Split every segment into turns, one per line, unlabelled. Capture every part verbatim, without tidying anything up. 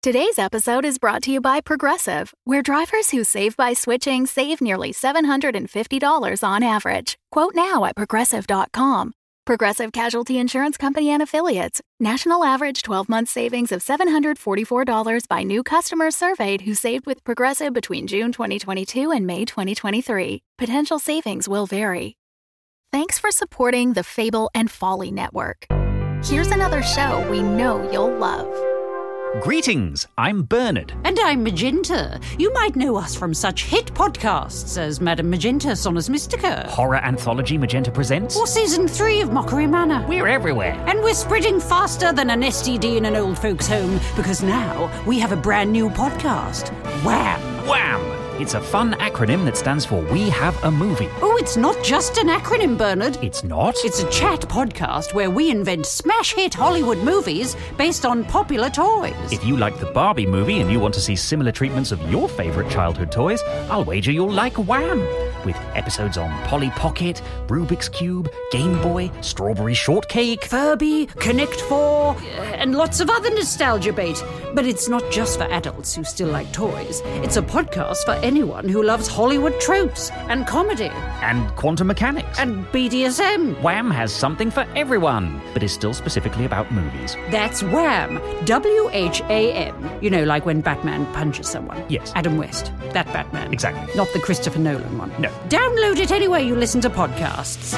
Today's episode is brought to you by Progressive, where drivers who save by switching save nearly seven hundred fifty dollars on average. Quote now at progressive dot com. Progressive Casualty Insurance Company and Affiliates. National average twelve-month savings of seven hundred forty-four dollars by new customers surveyed who saved with Progressive between June twenty twenty-two and May twenty twenty-three. Potential savings will vary. Thanks for supporting the Fable and Folly Network. Here's another show we know you'll love.
Greetings, I'm Bernard.
And I'm Magenta. You might know us from such hit podcasts as Madame Magenta Sonus Mystica.
Horror anthology Magenta Presents.
Or Season three of Mockery Manor.
We're everywhere.
And we're spreading faster than an S T D in an old folks' home, because now we have a brand new podcast. Wham!
Wham! It's a fun acronym that stands for We Have a Movie.
Oh, it's not just an acronym, Bernard.
It's not?
It's a chat podcast where we invent smash hit Hollywood movies based on popular toys.
If you like the Barbie movie and you want to see similar treatments of your favourite childhood toys, I'll wager you'll like Wham! With episodes on Polly Pocket, Rubik's Cube, Game Boy, Strawberry Shortcake,
Furby, Connect Four, and lots of other nostalgia bait. But it's not just for adults who still like toys. It's a podcast for anyone who loves Hollywood tropes and comedy.
And quantum mechanics.
And B D S M.
Wham has something for everyone, but is still specifically about movies.
That's Wham! W H A M. You know, like when Batman punches someone.
Yes.
Adam West. That Batman.
Exactly.
Not the Christopher Nolan one.
No.
Download it anywhere you listen to podcasts.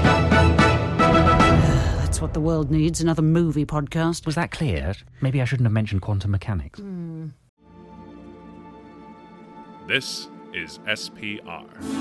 That's what the world needs, another movie podcast.
Was that clear? Maybe I shouldn't have mentioned quantum mechanics.
Mm.
This is S P R.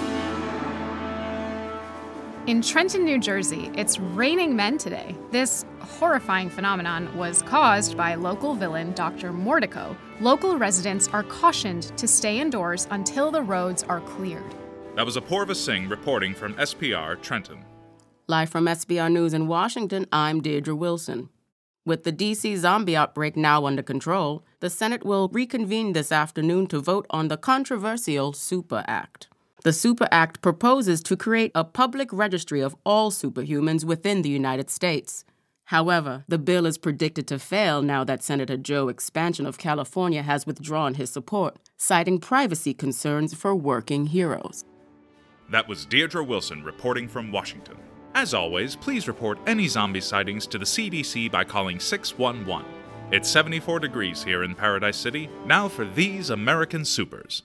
In Trenton, New Jersey, it's raining men today. This horrifying phenomenon was caused by local villain Doctor Mordico. Local residents are cautioned to stay indoors until the roads are cleared.
That was Apoorva Singh reporting from S P R Trenton.
Live from S B R News in Washington, I'm Deirdre Wilson. With the D C zombie outbreak now under control, the Senate will reconvene this afternoon to vote on the controversial SUPER Act. The SUPER Act proposes to create a public registry of all superhumans within the United States. However, the bill is predicted to fail now that Senator Joe Expansion of California has withdrawn his support, citing privacy concerns for working heroes.
That was Deirdre Wilson reporting from Washington. As always, please report any zombie sightings to the C D C by calling six one one. It's seventy-four degrees here in Paradise City. Now for These American Supers.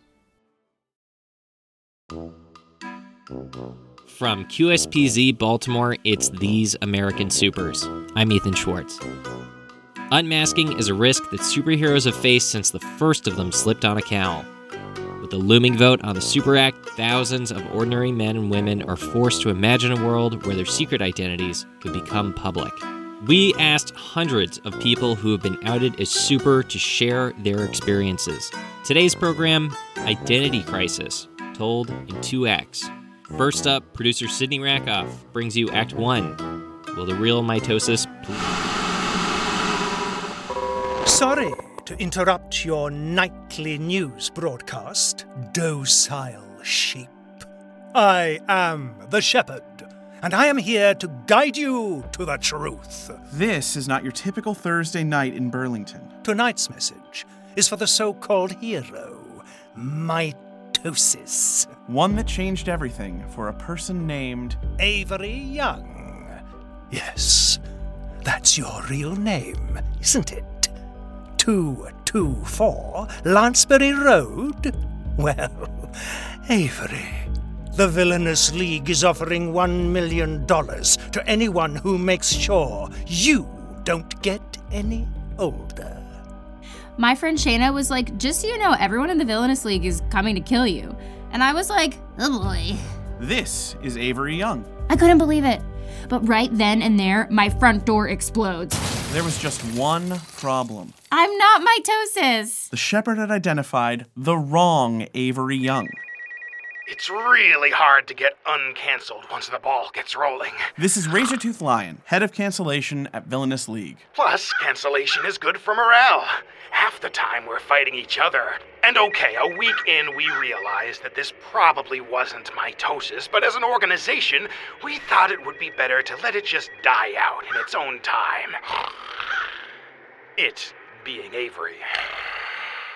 From Q S P Z Baltimore, it's These American Supers. I'm Ethan Schwartz. Unmasking is a risk that superheroes have faced since the first of them slipped on a cowl. With the looming vote on the Super Act, thousands of ordinary men and women are forced to imagine a world where their secret identities could become public. We asked hundreds of people who have been outed as super to share their experiences. Today's program, Identity Crisis, told in two acts. First up, producer Sydney Rakoff brings you Act one. Will the real mitosis...
Sorry to interrupt your nightly news broadcast, docile sheep. I am the shepherd, and I am here to guide you to the truth.
This is not your typical Thursday night in Burlington.
Tonight's message is for the so-called hero, mitosis.
One that changed everything for a person named...
Avery Young. Yes, that's your real name, isn't it? two two four Lansbury Road? Well, Avery, the Villainous League is offering one million dollars to anyone who makes sure you don't get any older.
My friend Shayna was like, just so you know, everyone in the Villainous League is coming to kill you. And I was like, oh boy.
This is Avery Young.
I couldn't believe it. But right then and there, my front door explodes.
There was just one problem.
I'm not mitosis.
The shepherd had identified the wrong Avery Young.
It's really hard to get uncancelled once the ball gets rolling.
This is Razortooth Lion, head of cancellation at Villainous League.
Plus, cancellation is good for morale. Half the time we're fighting each other. And okay, a week in we realized that this probably wasn't mitosis, but as an organization, we thought it would be better to let it just die out in its own time. It being Avery.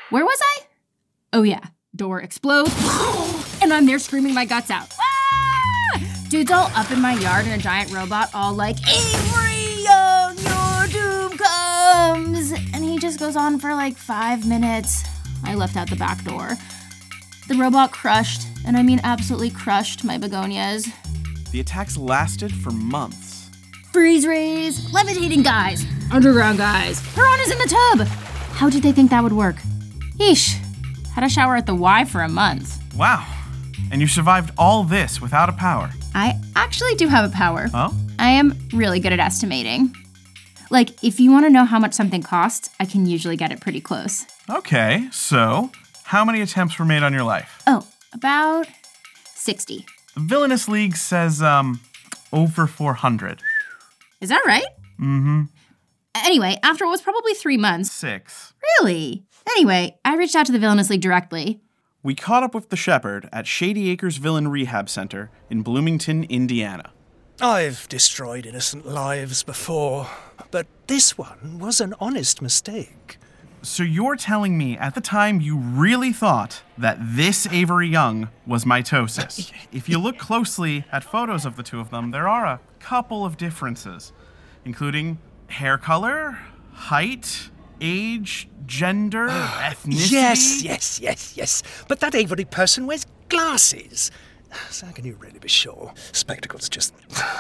Where was I? Oh yeah, door explodes, and I'm there screaming my guts out. Ah! Dude's all up in my yard in a giant robot, all like, Avery Young, your doom comes! And he just goes on for like five minutes. I left out the back door. The robot crushed, and I mean absolutely crushed, my begonias.
The attacks lasted for months.
Freeze rays, levitating guys, underground guys, piranhas in the tub. How did they think that would work? Yeesh. Had a shower at the Y for a month.
Wow. And you survived all this without a power.
I actually do have a power.
Oh?
I am really good at estimating. Like, if you want to know how much something costs, I can usually get it pretty close.
Okay, so how many attempts were made on your life?
Oh, about sixty.
The Villainous League says, um, over four hundred.
Is that right?
Mm-hmm.
Anyway, after what was probably three months.
Six.
Really? Anyway, I reached out to the Villainous League directly.
We caught up with the Shepherd at Shady Acres Villain Rehab Center in Bloomington, Indiana.
I've destroyed innocent lives before, but this one was an honest mistake.
So you're telling me at the time you really thought that this Avery Young was mitosis? If you look closely at photos of the two of them, there are a couple of differences, including hair color, height, age, gender, ethnicity.
Yes, yes, yes, yes. But that Avery person wears glasses. So how can you really be sure? Spectacles just...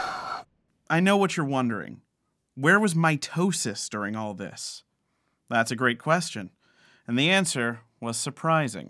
I know what you're wondering. Where was mitosis during all this? That's a great question. And the answer was surprising.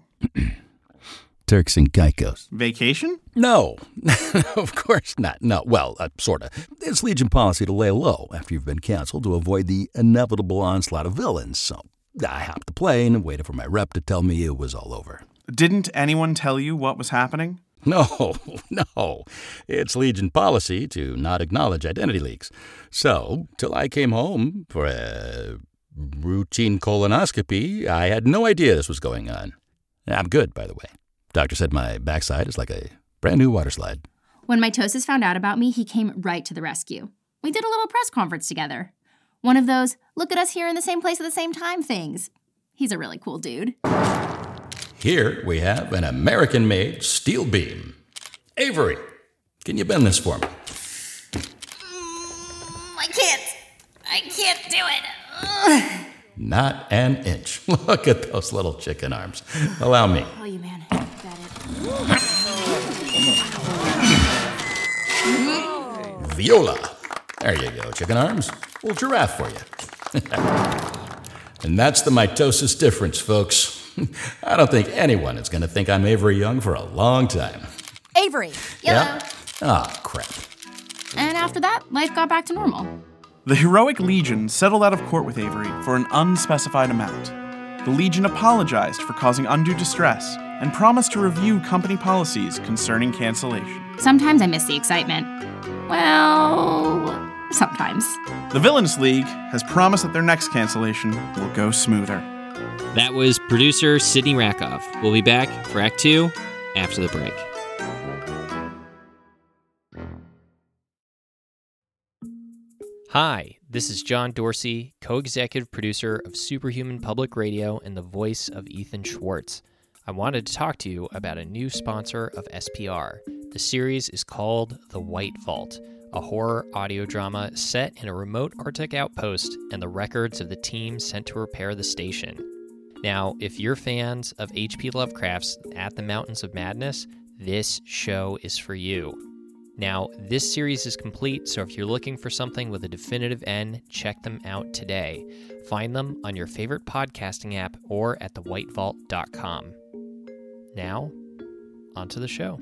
Turks and Caicos.
Vacation?
No, of course not. No, well, uh, sort of. It's Legion policy to lay low after you've been canceled to avoid the inevitable onslaught of villains. So I hopped the plane and waited for my rep to tell me it was all over.
Didn't anyone tell you what was happening?
No, no. It's Legion policy to not acknowledge identity leaks. So, till I came home for a routine colonoscopy, I had no idea this was going on. I'm good, by the way. Doctor said my backside is like a brand new water slide.
When Mitosis found out about me, he came right to the rescue. We did a little press conference together. One of those, look at us here in the same place at the same time things. He's a really cool dude.
Here we have an American-made steel beam. Avery, can you bend this for me?
Mm, I can't. I can't do it. Ugh.
Not an inch. Look at those little chicken arms. Allow me.
Oh, you man. Got
it. Viola. There you go, chicken arms. Little giraffe for you. And that's the mitosis difference, folks. I don't think anyone is going to think I'm Avery Young for a long time.
Avery. Yellow.
Yeah? Oh, crap.
And after that, life got back to normal.
The Heroic Legion settled out of court with Avery for an unspecified amount. The Legion apologized for causing undue distress and promised to review company policies concerning cancellation.
Sometimes I miss the excitement. Well, sometimes.
The Villainous League has promised that their next cancellation will go smoother.
That was producer Sydney Rakoff. We'll be back for Act Two after the break. Hi, this is John Dorsey, co-executive producer of Superhuman Public Radio and the voice of Ethan Schwartz. I wanted to talk to you about a new sponsor of S P R. The series is called The White Vault, a horror audio drama set in a remote Arctic outpost and the records of the team sent to repair the station. Now, if you're fans of H P Lovecraft's At the Mountains of Madness, this show is for you. Now, this series is complete, so if you're looking for something with a definitive end, check them out today. Find them on your favorite podcasting app or at the white vault dot com. Now, onto the show.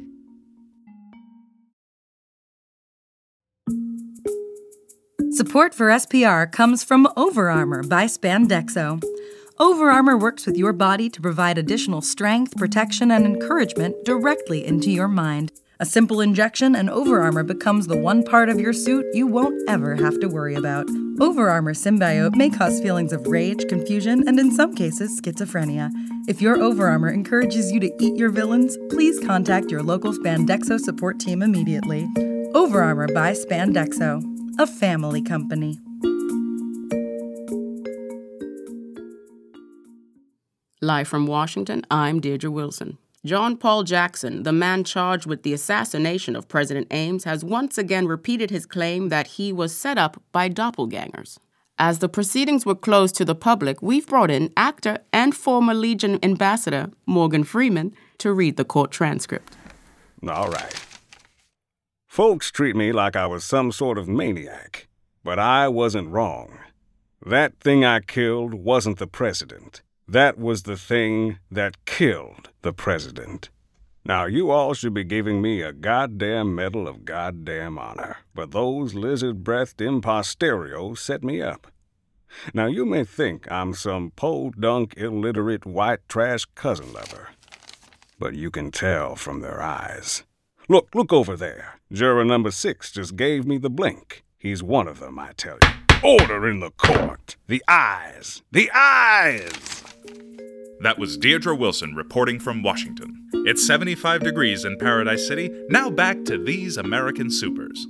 Support for S P R comes from Overarmor by Spandexo. Overarmor works with your body to provide additional strength, protection, and encouragement directly into your mind. A simple injection and Overarmor becomes the one part of your suit you won't ever have to worry about. Overarmor Symbiote may cause feelings of rage, confusion, and in some cases, schizophrenia. If your Overarmor encourages you to eat your villains, please contact your local Spandexo support team immediately. Overarmor by Spandexo, a family company.
Live from Washington, I'm Deirdre Wilson. John Paul Jackson, the man charged with the assassination of President Ames, has once again repeated his claim that he was set up by doppelgangers. As the proceedings were closed to the public, we've brought in actor and former Legion ambassador Morgan Freeman to read the court transcript.
All right. Folks treat me like I was some sort of maniac, but I wasn't wrong. That thing I killed wasn't the president. That was the thing that killed the president. Now, you all should be giving me a goddamn medal of goddamn honor, but those lizard-breathed imposterios set me up. Now, you may think I'm some podunk, illiterate, white trash cousin lover, but you can tell from their eyes. Look, look over there. Juror number six just gave me the blink. He's one of them, I tell you. Order in the court. The eyes. The eyes!
That was Deirdre Wilson reporting from Washington. It's seventy-five degrees in Paradise City. Now back to These American Supers.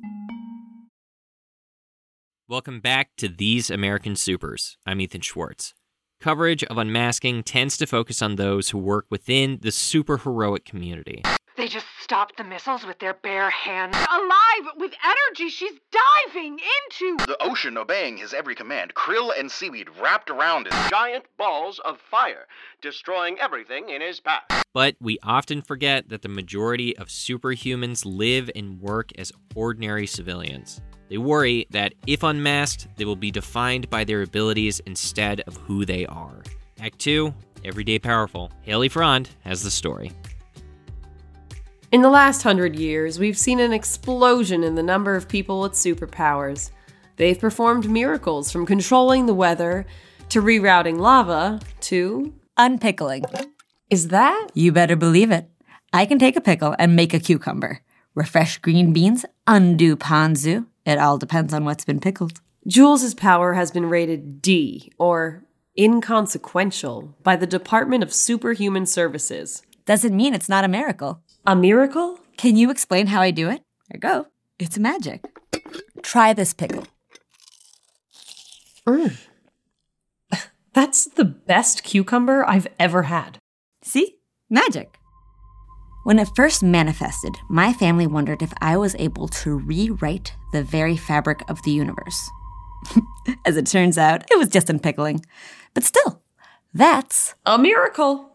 Welcome back to These American Supers. I'm Ethan Schwartz. Coverage of unmasking tends to focus on those who work within the superheroic community.
They just stopped the missiles with their bare hands. Alive, with energy, she's diving into
the ocean, obeying his every command. Krill and seaweed wrapped around his
giant balls of fire, destroying everything in his path.
But we often forget that the majority of superhumans live and work as ordinary civilians. They worry that if unmasked, they will be defined by their abilities instead of who they are. Act two, Everyday Powerful. Haley Frond has the story.
In the last hundred years, we've seen an explosion in the number of people with superpowers. They've performed miracles from controlling the weather, to rerouting lava, to
unpickling.
Is that?
You better believe it. I can take a pickle and make a cucumber. Refresh green beans, undo ponzu. It all depends on what's been pickled.
Jules' power has been rated D, or inconsequential, by the Department of Superhuman Services.
Doesn't mean it's not a miracle.
A miracle?
Can you explain how I do it? There you go. It's magic. Try this pickle.
Mm. That's the best cucumber I've ever had.
See? Magic. When it first manifested, my family wondered if I was able to rewrite the very fabric of the universe. As it turns out, it was just unpickling. But still, that's
a miracle.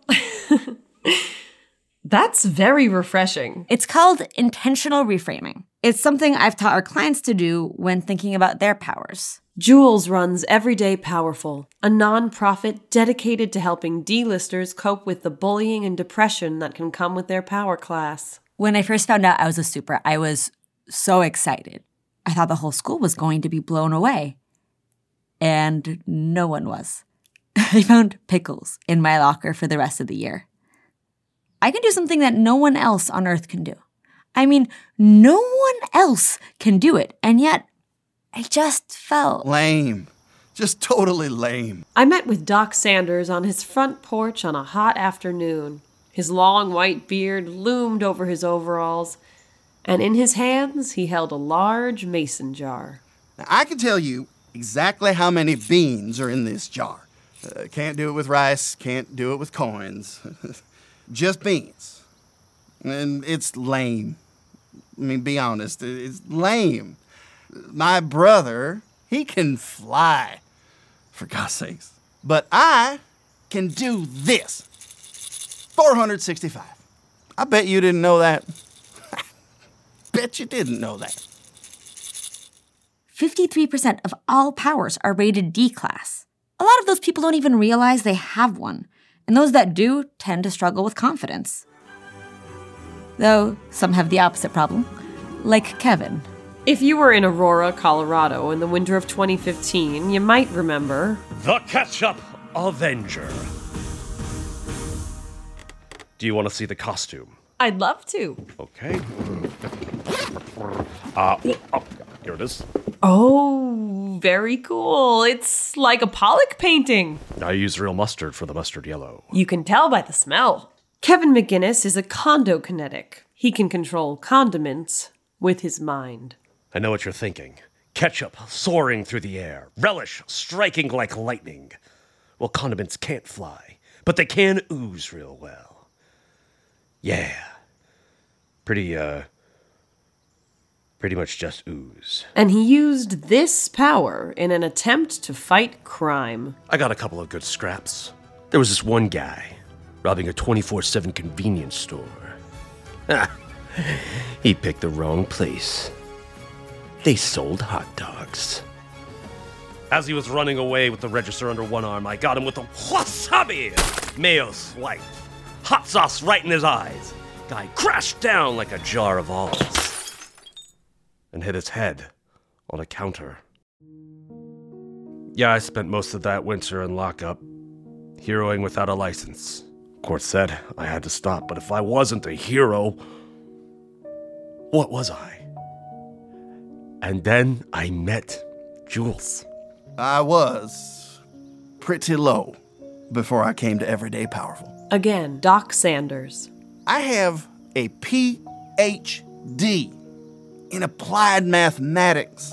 That's very refreshing.
It's called intentional reframing. It's something I've taught our clients to do when thinking about their powers.
Jules runs Everyday Powerful, a nonprofit dedicated to helping D-listers cope with the bullying and depression that can come with their power class.
When I first found out I was a super, I was so excited. I thought the whole school was going to be blown away. And no one was. I found pickles in my locker for the rest of the year. I can do something that no one else on Earth can do. I mean, no one else can do it, and yet I just felt
lame. Just totally lame.
I met with Doc Sanders on his front porch on a hot afternoon. His long white beard loomed over his overalls, and in his hands he held a large mason jar.
Now, I can tell you exactly how many beans are in this jar. Uh, can't do it with rice, can't do it with coins. Just beans. And it's lame. I mean, be honest, it's lame. My brother, he can fly, for God's sakes. But I can do this. four hundred sixty-five. I bet you didn't know that. Bet you didn't know that.
fifty-three percent of all powers are rated D class. A lot of those people don't even realize they have one. And those that do tend to struggle with confidence. Though some have the opposite problem, like Kevin.
If you were in Aurora, Colorado in the winter of twenty fifteen, you might remember
the Ketchup Avenger. Do you want to see the costume?
I'd love to.
Okay. Uh, oh, oh, here it is.
Oh, very cool. It's like a Pollock painting.
I use real mustard for the mustard yellow.
You can tell by the smell. Kevin McGinnis is a condokinetic. He can control condiments with his mind.
I know what you're thinking. Ketchup soaring through the air. Relish striking like lightning. Well, condiments can't fly,
but they can ooze real well. Yeah. Pretty, uh, pretty much just ooze.
And he used this power in an attempt to fight crime.
I got a couple of good scraps. There was this one guy robbing a twenty-four seven convenience store. He picked the wrong place. They sold hot dogs. As he was running away with the register under one arm, I got him with a wasabi mayo swipe. Hot sauce right in his eyes. Guy crashed down like a jar of alls and hit his head on a counter. Yeah, I spent most of that winter in lockup, heroing without a license. Court said I had to stop, but if I wasn't a hero, what was I? And then I met Jules.
I was pretty low before I came to Everyday Powerful.
Again, Doc Sanders.
I have a P H D in applied mathematics.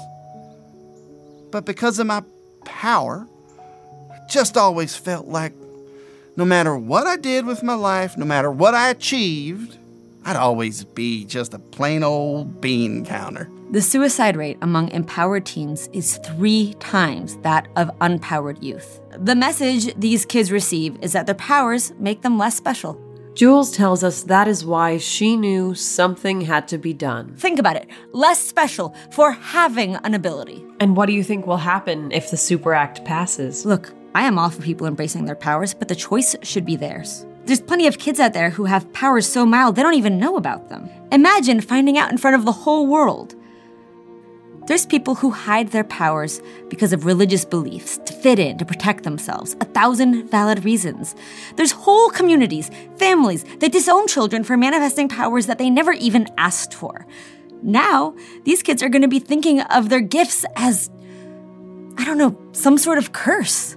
But because of my power, I just always felt like no matter what I did with my life, no matter what I achieved, I'd always be just a plain old bean counter.
The suicide rate among empowered teens is three times that of unpowered youth. The message these kids receive is that their powers make them less special.
Jules tells us that is why she knew something had to be done.
Think about it. Less special for having an ability.
And what do you think will happen if the Super Act passes?
Look, I am all for people embracing their powers, but the choice should be theirs. There's plenty of kids out there who have powers so mild they don't even know about them. Imagine finding out in front of the whole world. There's people who hide their powers because of religious beliefs, to fit in, to protect themselves. A thousand valid reasons. There's whole communities, families, that disown children for manifesting powers that they never even asked for. Now, these kids are going to be thinking of their gifts as, I don't know, some sort of curse.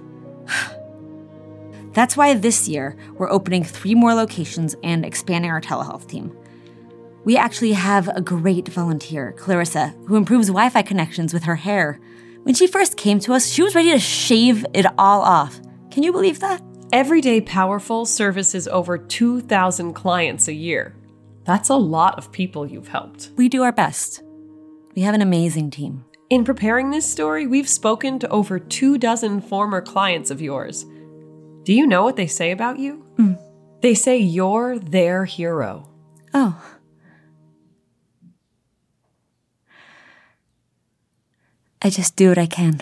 That's why this year, we're opening three more locations and expanding our telehealth team. We actually have a great volunteer, Clarissa, who improves Wi-Fi connections with her hair. When she first came to us, she was ready to shave it all off. Can you believe that?
Everyday Powerful services over two thousand clients a year. That's a lot of people you've helped.
We do our best. We have an amazing team.
In preparing this story, we've spoken to over two dozen former clients of yours. Do you know what they say about you?
Mm.
They say you're their hero.
Oh. I just do what I can.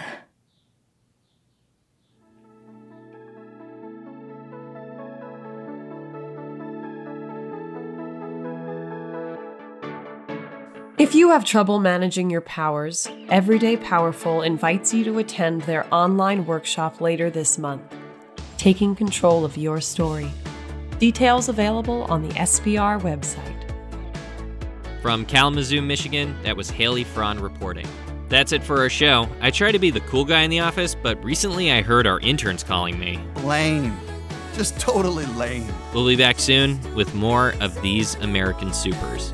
If you have trouble managing your powers, Everyday Powerful invites you to attend their online workshop later this month, Taking Control of Your Story. Details available on the S P R website.
From Kalamazoo, Michigan, that was Haley Fraun reporting. That's it for our show. I try to be the cool guy in the office, but recently I heard our interns calling me.
Lame. Just totally lame.
We'll be back soon with more of These American Supers.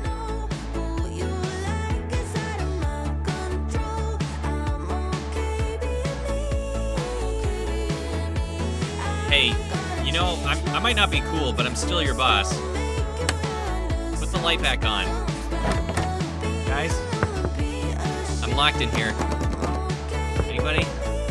Hey, you know, I'm, I might not be cool, but I'm still your boss. Put the light back on. Guys? I'm locked in here. Anybody?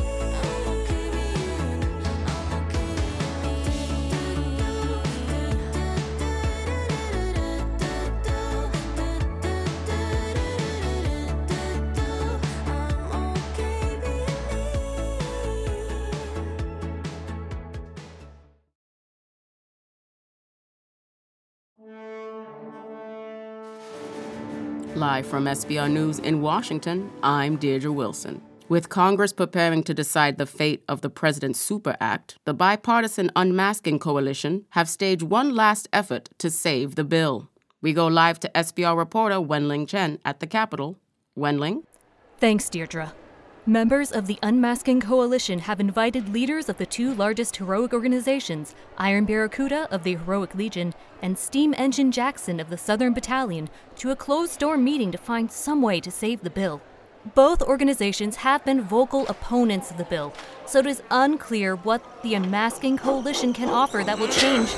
Live from S B R News in Washington, I'm Deirdre Wilson. With Congress preparing to decide the fate of the President's Super Act, the Bipartisan Unmasking Coalition have staged one last effort to save the bill. We go live to S B R reporter Wenling Chen at the Capitol. Wenling?
Thanks, Deirdre. Members of the Unmasking Coalition have invited leaders of the two largest heroic organizations, Iron Barracuda of the Heroic Legion and Steam Engine Jackson of the Southern Battalion, to a closed-door meeting to find some way to save the bill. Both organizations have been vocal opponents of the bill, so it is unclear what the Unmasking Coalition can offer that will change.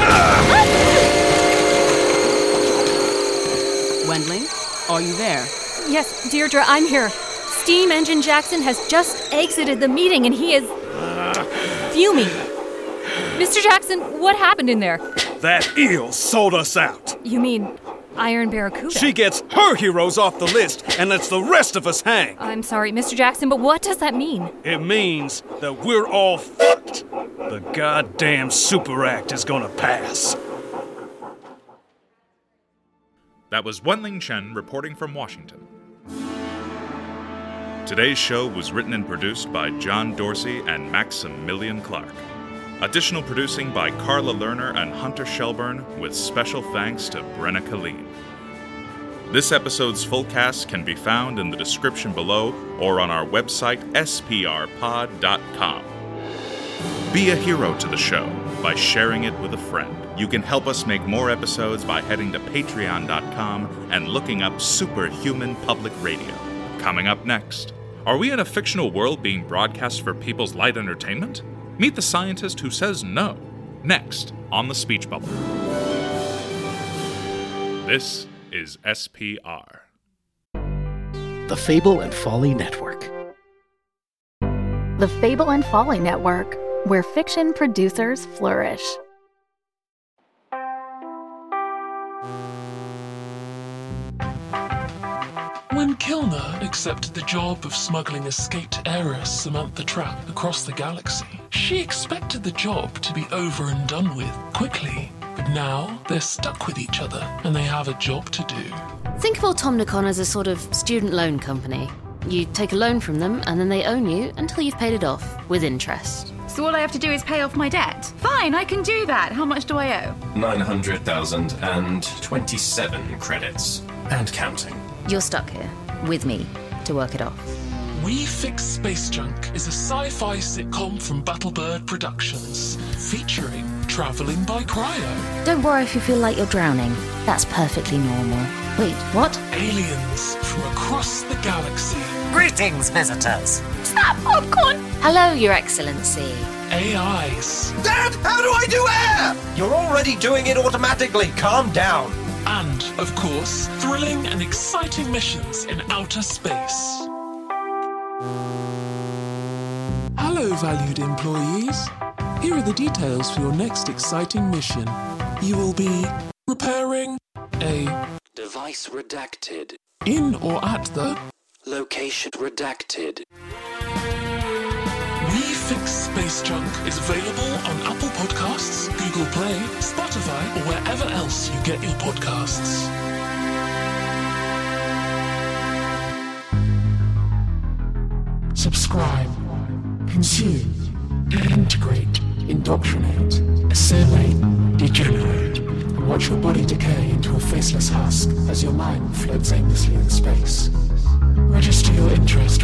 Wendling, are you there?
Yes, Deirdre, I'm here. Steam Engine Jackson has just exited the meeting and he is fuming. Mister Jackson, what happened in there?
That eel sold us out.
You mean Iron Barracuda?
She gets her heroes off the list and lets the rest of us hang.
I'm sorry, Mister Jackson, but what does that mean?
It means that we're all fucked. The goddamn Super Act is gonna pass.
That was Wenling Chen reporting from Washington. Today's show was written and produced by John Dorsey and Maximilian Clark. Additional producing by Carla Lerner and Hunter Shelburne, with special thanks to Brenna Colleen. This episode's full cast can be found in the description below or on our website, s p r pod dot com. Be a hero to the show by sharing it with a friend. You can help us make more episodes by heading to patreon dot com and looking up Superhuman Public Radio. Coming up next, are we in a fictional world being broadcast for people's light entertainment? Meet the scientist who says no. Next on The Speech Bubble. This is S P R.
The Fable and Folly Network.
The Fable and Folly Network, where fiction producers flourish.
When Kilner accepted the job of smuggling escaped heiress Samantha Trapp across the galaxy, she expected the job to be over and done with quickly. But now they're stuck with each other and they have a job to do.
Think of Automnicon as a sort of student loan company. You take a loan from them and then they own you until you've paid it off, with interest.
So all I have to do is pay off my debt? Fine, I can do that. How much do I owe?
nine hundred thousand twenty-seven credits. And counting.
You're stuck here, with me, to work it off.
We Fix Space Junk is a sci-fi sitcom from Battlebird Productions, featuring traveling by cryo.
Don't worry if you feel like you're drowning. That's perfectly normal. Wait, what?
Aliens from across the galaxy.
Greetings, visitors.
Stop, popcorn! Hello, Your Excellency.
A Is.
Dad, how do I do air? You're already doing it automatically. Calm down.
And, of course, thrilling and exciting missions in outer space. Hello, valued employees. Here are the details for your next exciting mission. You will be repairing a
device redacted.
In or at the
location redacted.
We Fix Space Junk is available on Apple Podcasts, Google Play, Spotify, or wherever else you get your podcasts. Subscribe, consume, integrate, indoctrinate, assimilate, degenerate, and watch your body decay into a faceless husk as your mind floats aimlessly in space. Register your interest